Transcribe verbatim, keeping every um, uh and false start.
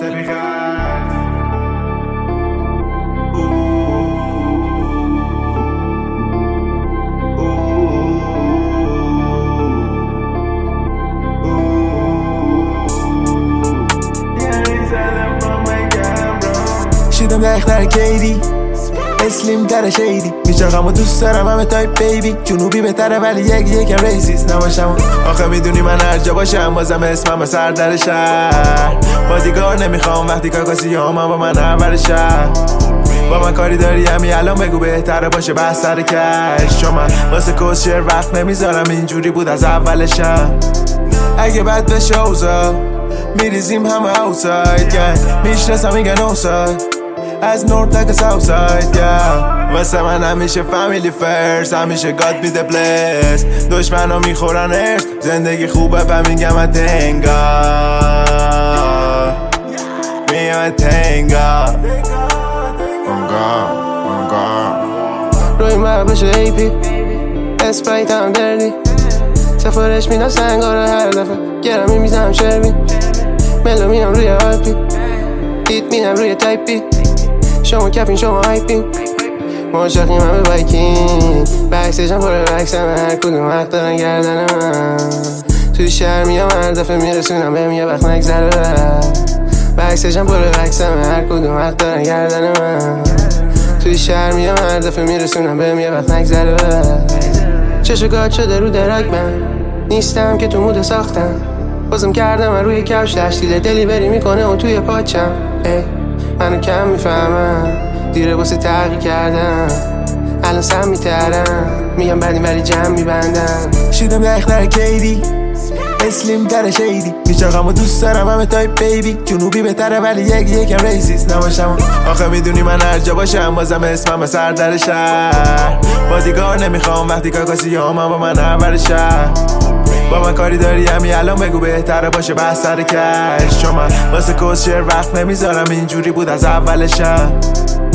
واسه بیخرد شیدم دختر کیدی اسلیم تر شیدی میچرخم و دوست دارم همه تایپ بیبی جنوبی بهتره ولی یک یکم ریسیست نباشم آخه میدونی من هر جا باشم بازم اسمم سر در شهر بادیگار نمیخوام وقتی کاکاسی هم با من اول شهر با من کاری داری همی الان بگو بهتره باشه بحث سر کش چون من واسه کسشر وقت نمیذارم اینجوری بود از اولشم اگه بد بشه اوزا میریزیم همه اوساید yeah. میشناسم میگن اوساید از نورد تا ساوت ساید yeah. واسه من همیشه فامیلی فرست همیشه گاد بی ده بلس دشمن ها میخورن ارث زندگی خوبه پا میگم تنگا میگم تنگا روی من بشه ای پی اسپرایت هم دردی سفارش میدم سنگا رو هر دفعه گرمی میزم شروین ملو میدم روی آیپی دیت میدم روی تایپی شما کپین شما هایپین مشاقیم همه بایکین بکسیجم پر بکس همه هر کدوم حق دارن گردن من توی شهر میام هر دفعه میرسونم بهم یه وقت نگذره بکسیجم پر بکس همه هر کدوم حق دارن گردن من توی شهر میام هر دفعه میرسونم بهم یه وقت نگذره چشو گاد شده رو درک من نیستم که تو مود ساختم بازم کردم من روی کفش تشکیل دلی بری میکنه اون توی پاچم ای منو کم میفهمم دیره واسه تغییر کردم الان سم میترم میگم بدیم ولی جمع میبندم شیدم دختر کیدی اسلیم تر شیدی میچرخم و دوست دارم همه تایپ بیبی جنوبی بهتره ولی یک یکم ریسیست نباشم آخه میدونی من هر جا باشم بازم اسمم سر در شهر بادیگار نمیخوام وقتی کاکاسی هم با من اول شهر با من کاری داری همی الان بگو بهتره باشه بحث سر کش چون من واسه کسشر وقت نمیذارم اینجوری بود از اولشم